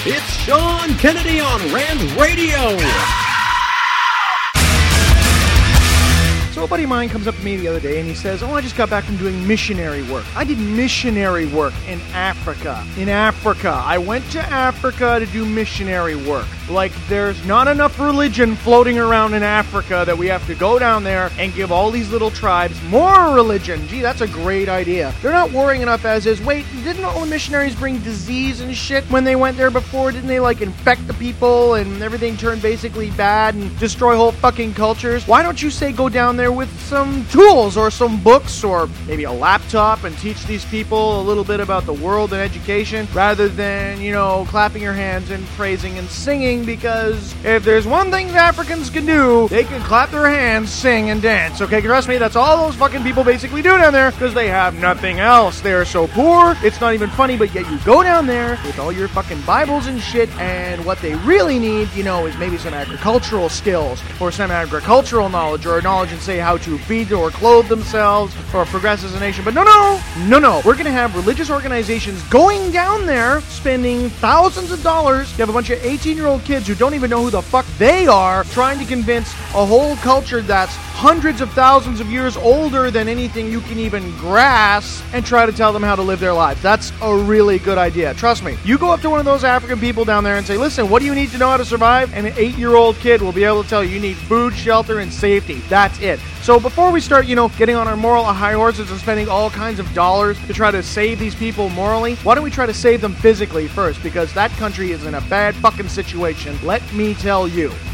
It's Sean Kennedy on Rand Radio. So a buddy of mine comes up to me the other day and he says, I just got back from doing missionary work. I did missionary work in Africa. I went to Africa to do missionary work. Like, there's not enough religion floating around in Africa that we have to go down there and give all these little tribes more religion. Gee, that's a great idea. They're not worrying enough as is. Wait, didn't all the missionaries bring disease and shit when they went there before? Didn't they, infect the people and everything turned basically bad and destroy whole fucking cultures? Why don't you say go down there with some tools or some books or maybe a laptop and teach these people a little bit about the world and education rather than, clapping your hands and praising and singing? Because if there's one thing the Africans can do, they can clap their hands, sing, and dance. Okay, trust me, that's all those fucking people basically do down there because they have nothing else. They are so poor, it's not even funny, but yet you go down there with all your fucking Bibles and shit, and what they really need, is maybe some agricultural skills or some agricultural knowledge or knowledge and say how to feed or clothe themselves or progress as a nation. But no. We're going to have religious organizations going down there, spending thousands of dollars. You have a bunch of 18-year-old kids who don't even know who the fuck they are, trying to convince a whole culture that's hundreds of thousands of years older than anything you can even grasp and try to tell them how to live their lives. That's a really good idea. Trust me. You go up to one of those African people down there and say, listen, what do you need to know how to survive? And an 8-year-old kid will be able to tell you need food, shelter, and safety. That's it. So before we start, getting on our moral high horses and spending all kinds of dollars to try to save these people morally, why don't we try to save them physically first? Because that country is in a bad fucking situation. Let me tell you.